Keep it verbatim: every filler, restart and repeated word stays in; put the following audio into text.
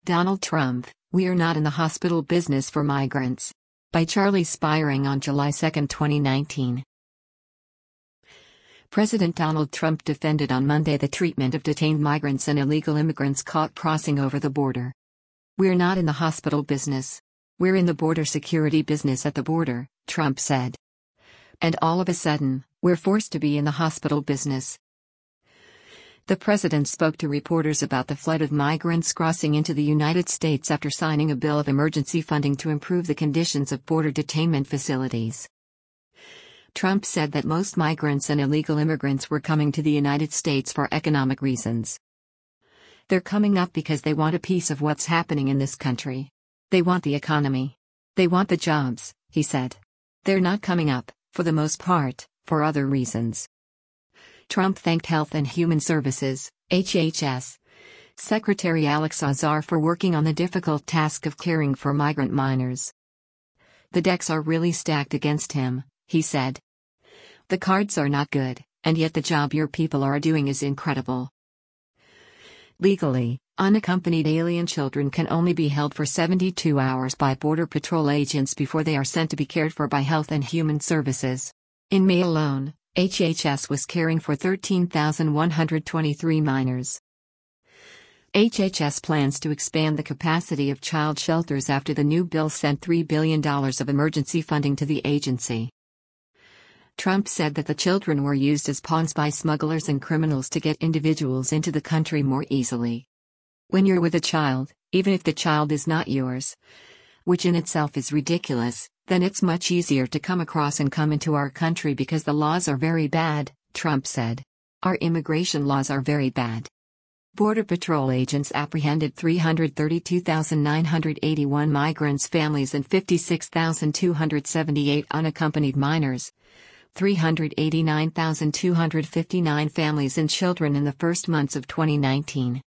Donald Trump, We Are Not in the Hospital Business for Migrants. By Charlie Spiring on July second, twenty nineteen. President Donald Trump defended on Monday the treatment of detained migrants and illegal immigrants caught crossing over the border. "We're not in the hospital business. We're in the border security business at the border," Trump said. "And all of a sudden, we're forced to be in the hospital business." The president spoke to reporters about the flood of migrants crossing into the United States after signing a bill of emergency funding to improve the conditions of border detainment facilities. Trump said that most migrants and illegal immigrants were coming to the United States for economic reasons. "They're coming up because they want a piece of what's happening in this country. They want the economy. They want the jobs," he said. "They're not coming up, for the most part, for other reasons." Trump thanked Health and Human Services, H H S, Secretary Alex Azar for working on the difficult task of caring for migrant minors. "The decks are really stacked against him," he said. "The cards are not good, and yet the job your people are doing is incredible." Legally, unaccompanied alien children can only be held for seventy-two hours by Border Patrol agents before they are sent to be cared for by Health and Human Services. In May alone, H H S was caring for thirteen thousand one hundred twenty-three minors. H H S plans to expand the capacity of child shelters after the new bill sent three billion dollars of emergency funding to the agency. Trump said that the children were used as pawns by smugglers and criminals to get individuals into the country more easily. "When you're with a child, even if the child is not yours, which in itself is ridiculous, then it's much easier to come across and come into our country because the laws are very bad," Trump said. "Our immigration laws are very bad." Border Patrol agents apprehended three hundred thirty-two thousand nine hundred eighty-one migrants' families and fifty-six thousand two hundred seventy-eight unaccompanied minors, three hundred eighty-nine thousand two hundred fifty-nine families and children in the first months of twenty nineteen.